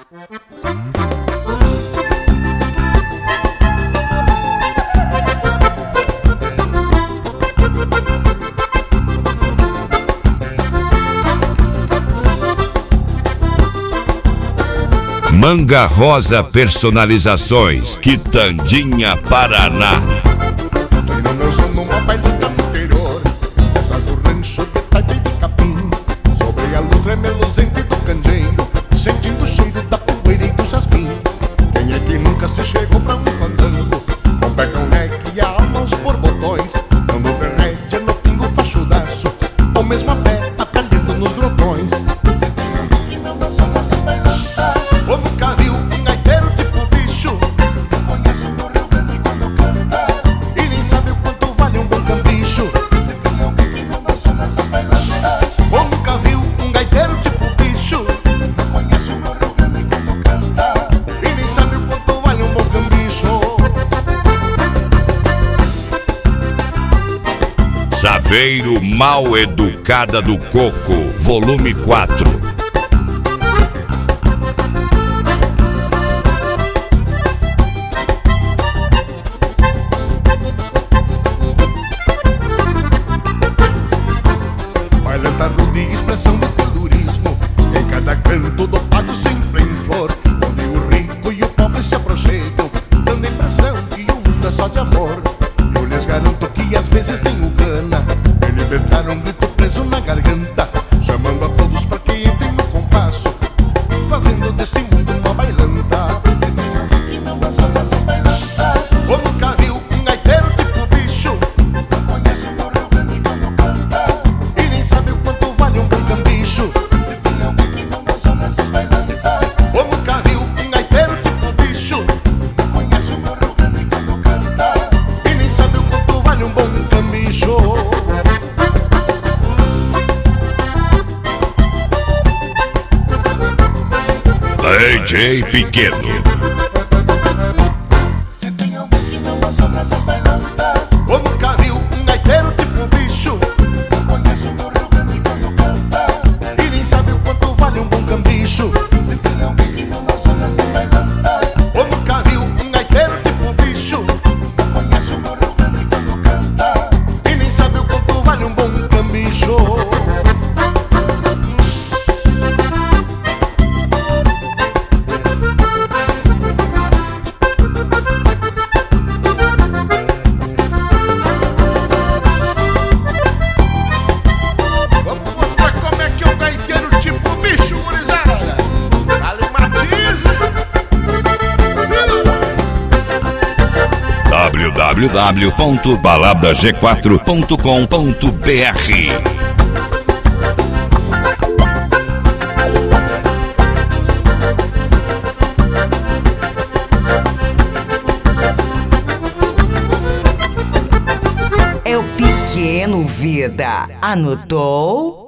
Manga Rosa Personalizações, Quitandinha, Paraná. Treinando som numa bailita no interior, essas do rancho de Taipa e de Capim. Sobre a luz tremeluzente do candeeiro, sentindo o cheiro da poeira e do jasmim. Quem é que nunca se chegou pra um fandango, com pé com leque e a alma aos borbotões, dando verrédia no pingo fachudaço, ou mesmo a pé, atalhando nos grotões. Você tem alguém que não dançou nessas bailantas, ou nunca viu um gaiteiro tipo bicho? Eu conheço no Rio Grande quando canta, e nem sabe o quanto vale um bom cambicho. Você tem alguém que não dançou nessas bailantas, ou nunca viu um gaiteiro tipo bicho? Eu conheço no Rio Grande quando canta, e nem sabe o quanto vale um bom cambicho. Saveiro Mal Educada do Coco, volume 4. Bailanta rude, expressão de terrorismo, em cada canto do pago sempre em flor, onde o rico e o pobre se aproximam, dando a impressão que o mundo é só de amor. Eu lhes garanto que às vezes tenho gana de libertar um grito preso na garganta, chamando a todos pra que entrem no compasso, fazendo deste mundo uma bailanta. Você tem alguém que não dançou nessas bailantas, ou nunca viu um gaiteiro tipo bicho? Eu conheço no Rio Grande quando canta, e nem sabe o quanto vale um bom cambicho. Você tem alguém que não dançou nessas bailantas, ou nunca viu um gaiteiro tipo bicho? Eu conheço no Rio Grande quando canta, e nem sabe o quanto vale um bom cambicho. DJ Pequeno. Você tem alguém que não dançou nessas bailantas, ou nunca viu um gaiteiro tipo bicho? Eu conheço no Rio Grande quando canta, e nem sabe o quanto vale um bom cambicho. Você tem alguém que não dançou nessas bailantas, ou nunca viu um gaiteiro tipo bicho? Eu conheço no Rio Grande quando canta, e nem sabe o quanto vale um bom cambicho. Vamos mostrar como é que é o gaiteiro tipo bicho, gurizada. Alimatiza. www.baladag4.com.br. É o Pequeno Vida. Anotou?